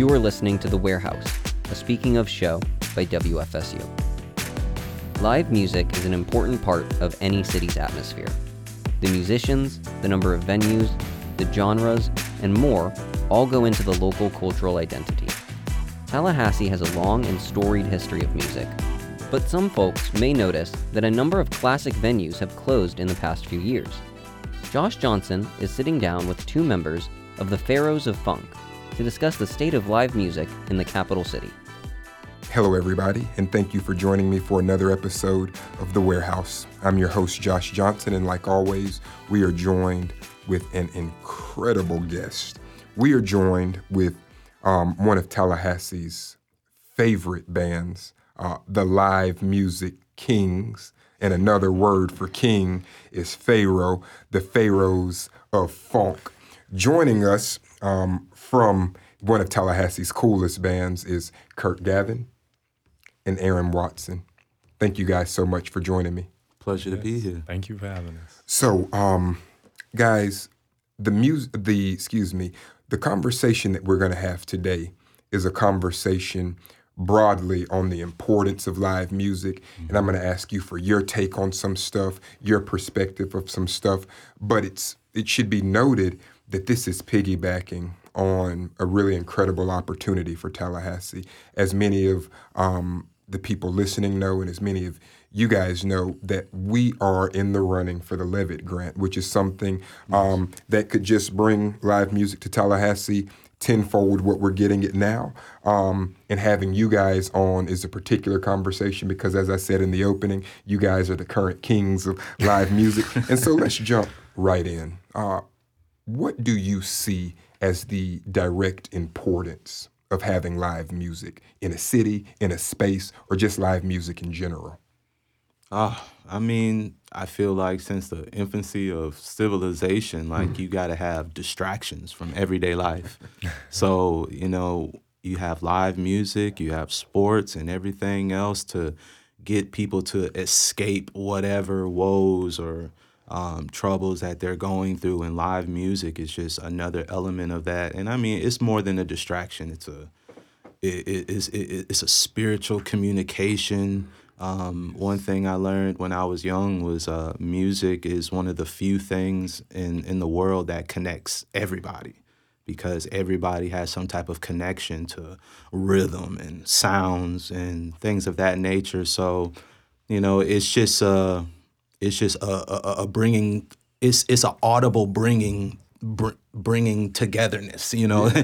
You are listening to The Warehouse, a Speaking of show by WFSU. Live music is an important part of any city's atmosphere. The musicians, the number of venues, the genres, and more all go into the local cultural identity. Tallahassee has a long and storied history of music, but some folks may notice that a number of classic venues have closed in the past few years. Josh Johnson is sitting down with two members of the Pharaohs of Funk to discuss the state of live music in the capital city. Hello, everybody, and thank you for joining me for another episode of The Warehouse. I'm your host, Josh Johnson, and like always, we are joined with an incredible guest. We are joined with one of Tallahassee's favorite bands, the Live Music Kings, and another word for king is Pharaoh, the Pharaohs of Funk. Joining us from one of Tallahassee's coolest bands is Kurt Gavin and Aaron Watson. Thank you guys so much for joining me. Pleasure to be here. Thank you for having us. So, guys, the conversation that we're going to have today is a conversation broadly on the importance of live music, and I'm going to ask you for your take on some stuff, your perspective of some stuff, but it should be noted that this is piggybacking on a really incredible opportunity for Tallahassee. As many of the people listening know, and as many of you guys know, that we are in the running for the Levitt Grant, which is something that could just bring live music to Tallahassee tenfold what we're getting it now. And having you guys on is a particular conversation because, as I said in the opening, you guys are the current kings of live music. And so let's jump right in. What do you see as the direct importance of having live music in a city, in a space, or just live music in general? I feel like since the infancy of civilization, you got to have distractions from everyday life. So, you have live music, you have sports and everything else to get people to escape whatever woes or troubles that they're going through, and live music is just another element of that. And it's more than a distraction. It's a spiritual communication. One thing I learned when I was young was music is one of the few things in the world that connects everybody, because everybody has some type of connection to rhythm and sounds and things of that nature. So, it's just a bringing. It's an audible bringing togetherness,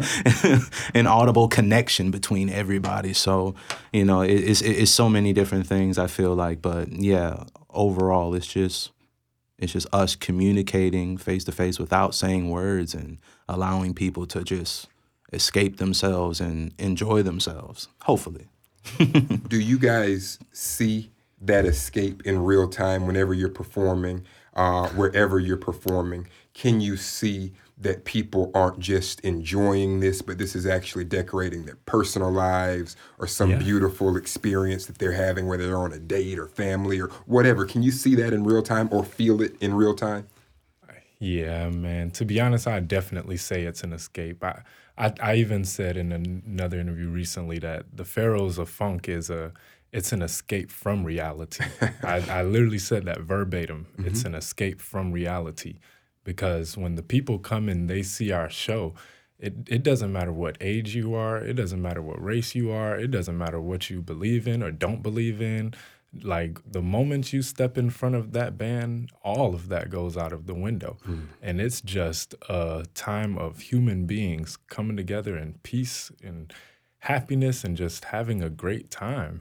an audible connection between everybody. So, it's so many different things, I feel like. But yeah, overall, it's just us communicating face to face without saying words and allowing people to just escape themselves and enjoy themselves, hopefully. Do you guys see that escape in real time whenever you're performing, wherever you're performing? Can you see that people aren't just enjoying this, but this is actually decorating their personal lives or some beautiful experience that they're having, whether they're on a date or family or whatever? Can you see that in real time or feel it in real time? Yeah, man. To be honest, I definitely say it's an escape. I even said in another interview recently that the Pharaohs of Funk it's an escape from reality. I literally said that verbatim. Mm-hmm. It's an escape from reality. Because when the people come and they see our show, it doesn't matter what age you are. It doesn't matter what race you are. It doesn't matter what you believe in or don't believe in. Like, the moment you step in front of that band, all of that goes out of the window. And it's just a time of human beings coming together in peace and happiness and just having a great time.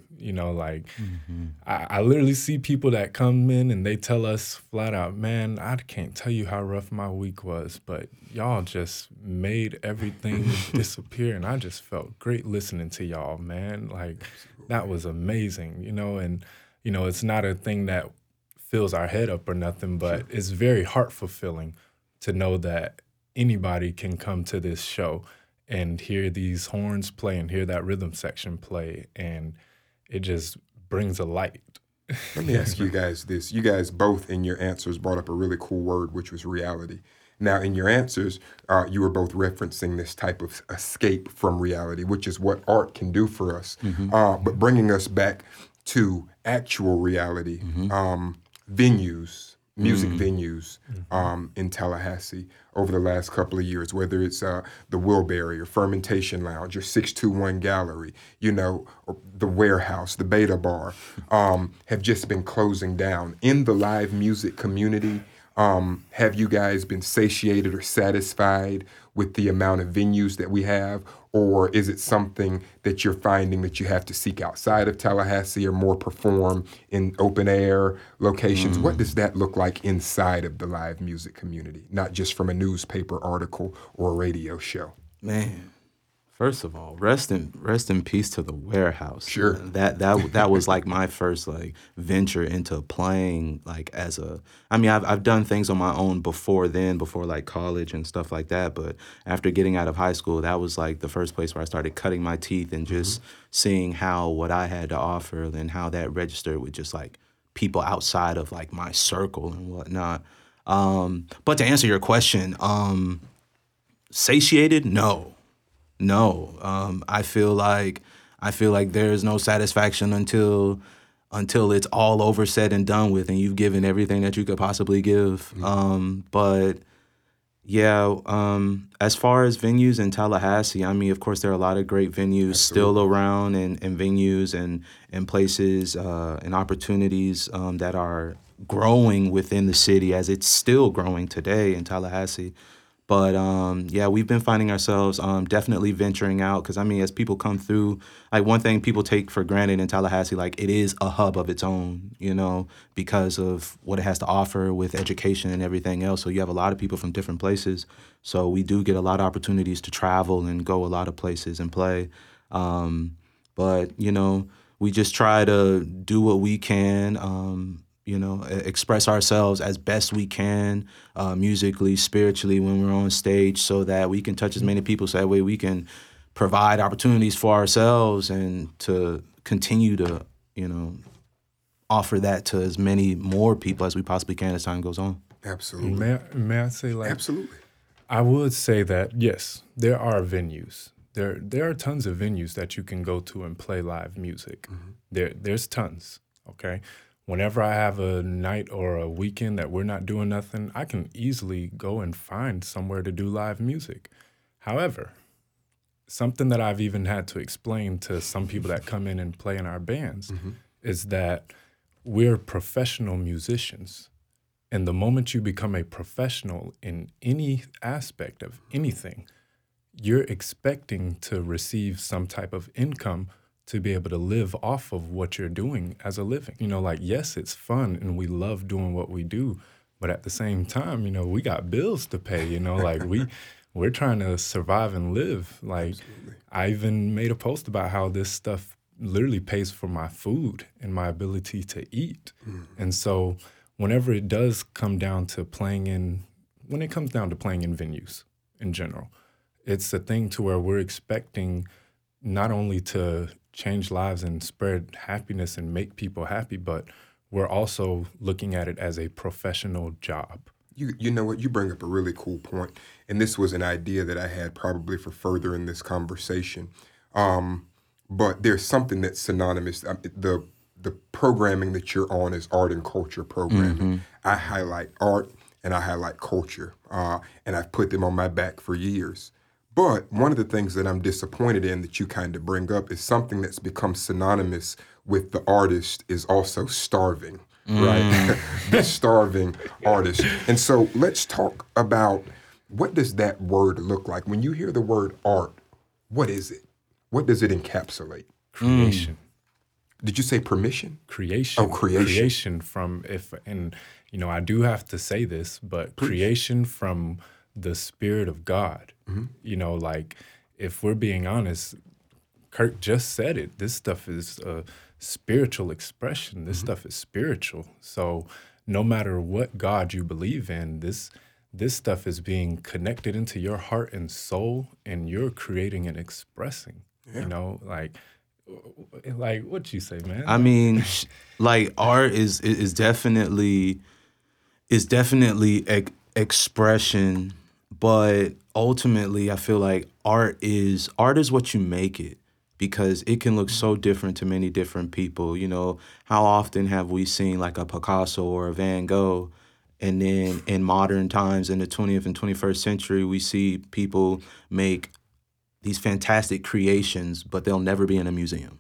I literally see people that come in and they tell us flat out, man, I can't tell you how rough my week was, but y'all just made everything disappear, and I just felt great listening to y'all, man. That was amazing, and it's not a thing that fills our head up or nothing, but it's very heart fulfilling to know that anybody can come to this show and hear these horns play and hear that rhythm section play, and it just brings a light. Let me ask you guys this. You guys both in your answers brought up a really cool word, which was reality. Now, in your answers, you were both referencing this type of escape from reality, which is what art can do for us. But bringing us back to actual reality, venues, music venues in Tallahassee over the last couple of years, whether it's the Wilbury or Fermentation Lounge or 621 Gallery, or the Warehouse, the Beta Bar, have just been closing down. In the live music community, have you guys been satiated or satisfied with the amount of venues that we have? Or is it something that you're finding that you have to seek outside of Tallahassee or more perform in open air locations? What does that look like inside of the live music community, not just from a newspaper article or a radio show? Man, first of all, rest in peace to the Warehouse. Sure. That was like my first venture into playing I've done things on my own before like college and stuff like that, but after getting out of high school, that was like the first place where I started cutting my teeth and just seeing how what I had to offer and how that registered with just like people outside of like my circle and whatnot. But to answer your question, satiated? No. I feel like there is no satisfaction until it's all over, said and done with, and you've given everything that you could possibly give. But yeah, as far as venues in Tallahassee, I mean, of course, there are a lot of great venues still around, and venues and places and opportunities that are growing within the city, as it's still growing today in Tallahassee. But yeah, we've been finding ourselves definitely venturing out, because I mean, as people come through, like one thing people take for granted in Tallahassee, like it is a hub of its own, because of what it has to offer with education and everything else. So you have a lot of people from different places. So we do get a lot of opportunities to travel and go a lot of places and play. But we just try to do what we can. Express ourselves as best we can, musically, spiritually, when we're on stage, so that we can touch as many people, so that way we can provide opportunities for ourselves and to continue to, offer that to as many more people as we possibly can as time goes on. Absolutely. May I say, absolutely. I would say that, yes, there are venues. There are tons of venues that you can go to and play live music. There's tons, okay? Whenever I have a night or a weekend that we're not doing nothing, I can easily go and find somewhere to do live music. However, something that I've even had to explain to some people that come in and play in our bands is that we're professional musicians. And the moment you become a professional in any aspect of anything, you're expecting to receive some type of income to be able to live off of what you're doing as a living. Yes, it's fun and we love doing what we do, but at the same time, we got bills to pay, we're trying to survive and live. Absolutely. I even made a post about how this stuff literally pays for my food and my ability to eat. And so whenever it does come down to playing in venues in general, it's a thing to where we're expecting not only to change lives and spread happiness and make people happy, but we're also looking at it as a professional job. You know what? You bring up a really cool point, and this was an idea that I had probably for further in this conversation. But there's something that's synonymous. The programming that you're on is art and culture programming. I highlight art and I highlight culture, and I've put them on my back for years. But one of the things that I'm disappointed in that you kind of bring up is something that's become synonymous with the artist is also starving, right? The starving artist. And so let's talk about, what does that word look like? When you hear the word art, what is it? What does it encapsulate? Creation. Did you say permission? Creation. Oh, creation. I do have to say this, but please. Creation from the Spirit of God. If we're being honest, Kirk just said it. This stuff is a spiritual expression. This stuff is spiritual. So no matter what God you believe in, this stuff is being connected into your heart and soul, and you're creating and expressing. Yeah. Like what you say, man? I mean, art is definitely expression, but ultimately I feel like art is what you make it, because it can look so different to many different people. You know, how often have we seen like a Picasso or a Van Gogh, and then in modern times, in the 20th and 21st century, we see people make these fantastic creations, but they'll never be in a museum.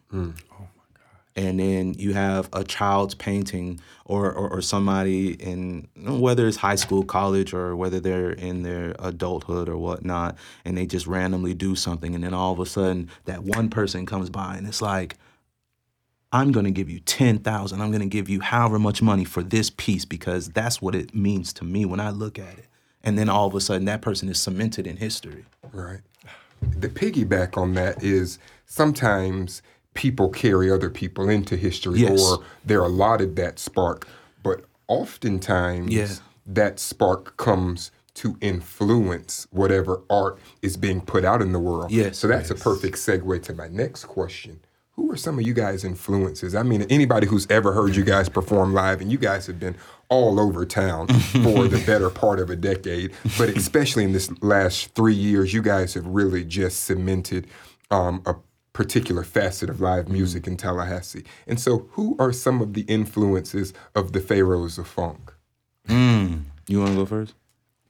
And then you have a child's painting or somebody in, whether it's high school, college, or whether they're in their adulthood or whatnot, and they just randomly do something. And then all of a sudden that one person comes by and it's like, I'm going to give you 10,000. I'm going to give you however much money for this piece because that's what it means to me when I look at it. And then all of a sudden that person is cemented in history. Right. The piggyback on that is sometimes people carry other people into history, Yes. or they're allotted that spark, but oftentimes that spark comes to influence whatever art is being put out in the world. Yes. So that's a perfect segue to my next question. Who are some of you guys' influences? I mean, anybody who's ever heard you guys perform live, and you guys have been all over town for the better part of a decade, but especially in this last 3 years, you guys have really just cemented a particular facet of live music in Tallahassee. And so who are some of the influences of the Pharaohs of Funk? You want to go first?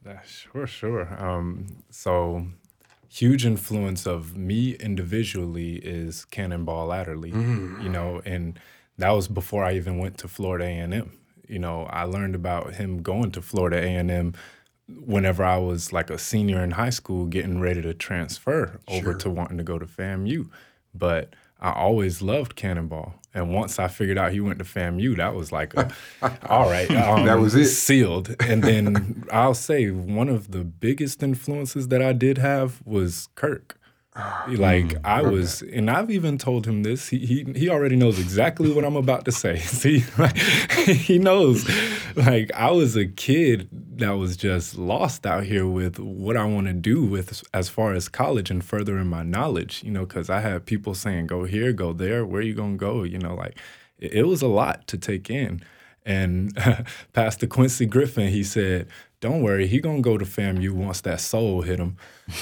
Sure. So huge influence of me individually is Cannonball Adderley, you know, and that was before I even went to Florida A&M. You know, I learned about him going to Florida A&M whenever I was like a senior in high school, getting ready to transfer over to wanting to go to FAMU. But I always loved Cannonball. And once I figured out he went to FAMU, that was like, all right. That was it. Sealed. And then I'll say one of the biggest influences that I did have was Kirk. Like I was, and I've even told him this. He already knows exactly what I'm about to say. See, like, he knows. Like I was a kid that was just lost out here with what I want to do with as far as college and furthering my knowledge. You know, because I had people saying, "Go here, go there. Where you gonna go?" You know, like it was a lot to take in. And Pastor Quincy Griffin, he said, "Don't worry, he gonna go to FAMU once that soul hit him."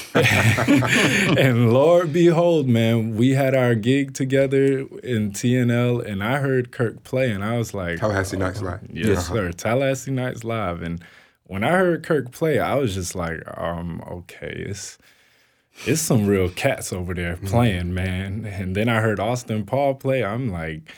And Lord behold, man, we had our gig together in TNL, and I heard Kirk play, and I was like, Tallahassee Nights Live. Yes, sir, Tallahassee Nights Live. And when I heard Kirk play, I was just like, okay, it's some real cats over there playing, man. And then I heard Austin Paul play. I'm like,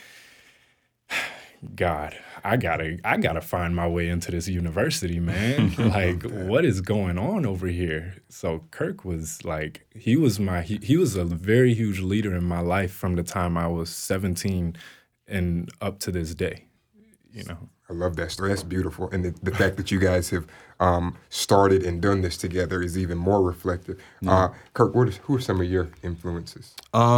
God, I gotta find my way into this university, man. Like, what is going on over here? So Kirk was like, he was a very huge leader in my life from the time I was 17 and up to this day, you know. I love that story. That's beautiful. And the fact that you guys have started and done this together is even more reflective. Kirk, who are some of your influences?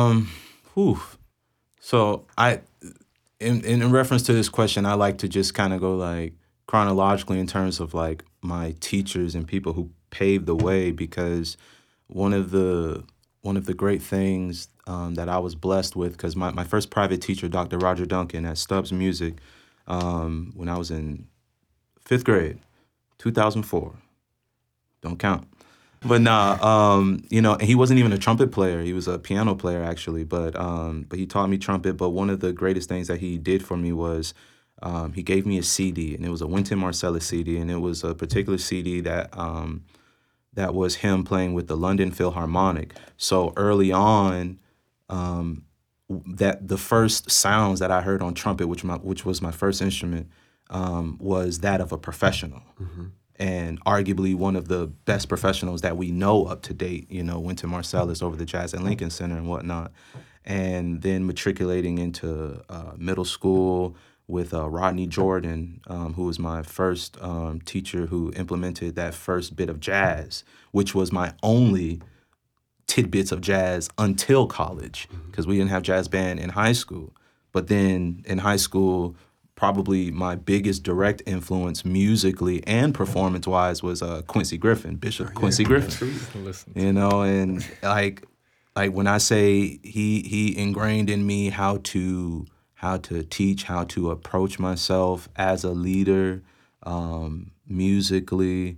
So in reference to this question, I like to just kind of go like chronologically in terms of like my teachers and people who paved the way, because one of the great things that I was blessed with, because my first private teacher, Dr. Roger Duncan at Stubbs Music, when I was in 5th grade, 2004, don't count. But you know, and he wasn't even a trumpet player. He was a piano player, actually. But he taught me trumpet. But one of the greatest things that he did for me was he gave me a CD, and it was a Wynton Marsalis CD, and it was a particular CD that was him playing with the London Philharmonic. So early on, that the first sounds that I heard on trumpet, which was my first instrument, was that of a professional. And arguably one of the best professionals that we know up to date, you know, Wynton Marsalis over the Jazz at Lincoln Center and whatnot. And then matriculating into middle school with Rodney Jordan, who was my first teacher who implemented that first bit of jazz, which was my only tidbits of jazz until college, because we didn't have jazz band in high school. But then in high school, probably my biggest direct influence musically and performance-wise was Quincy Griffin, Bishop Quincy Griffin. You know, and like when I say he ingrained in me how to teach, how to approach myself as a leader, musically,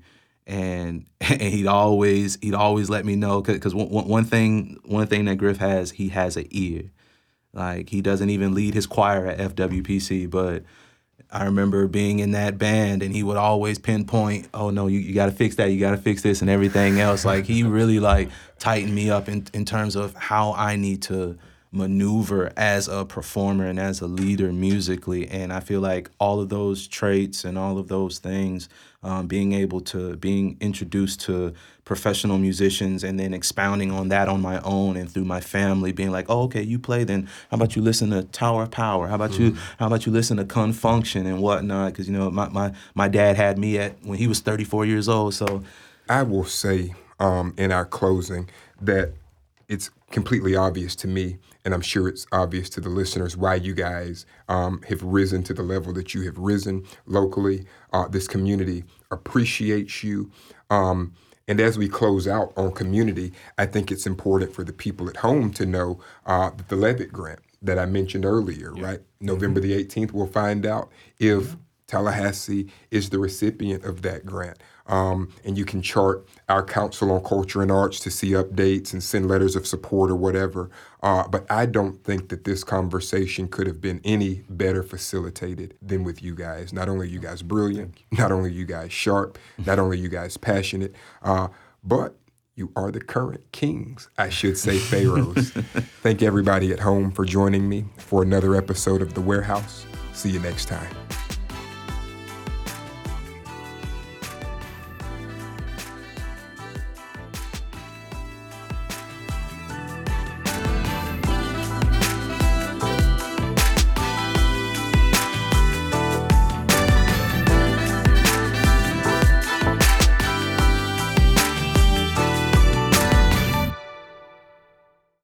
and he'd always let me know, because one thing that Griff has, he has an ear. Like, he doesn't even lead his choir at FWPC, but I remember being in that band, and he would always pinpoint, oh no, you got to fix that, you got to fix this, and everything else. Like, he really like tightened me up in terms of how I need to maneuver as a performer and as a leader musically. And I feel like all of those traits and all of those things, being introduced to professional musicians and then expounding on that on my own and through my family, being like, oh, okay, you play, then how about you listen to Tower of Power? How about you listen to Con Function and whatnot? Because, you know, my dad had me when he was 34 years old. So I will say in our closing that it's completely obvious to me, and I'm sure it's obvious to the listeners, why you guys have risen to the level that you have risen locally. This community appreciates you. And as we close out on community, I think it's important for the people at home to know that the Levitt Grant that I mentioned earlier, right? November the 18th, we'll find out if Tallahassee is the recipient of that grant. And you can chart our Council on Culture and Arts to see updates and send letters of support or whatever. But I don't think that this conversation could have been any better facilitated than with you guys. Not only are you guys brilliant, not only are you guys sharp, not only are you guys passionate, but you are the current kings, I should say pharaohs. Thank everybody at home for joining me for another episode of The Warehouse. See you next time.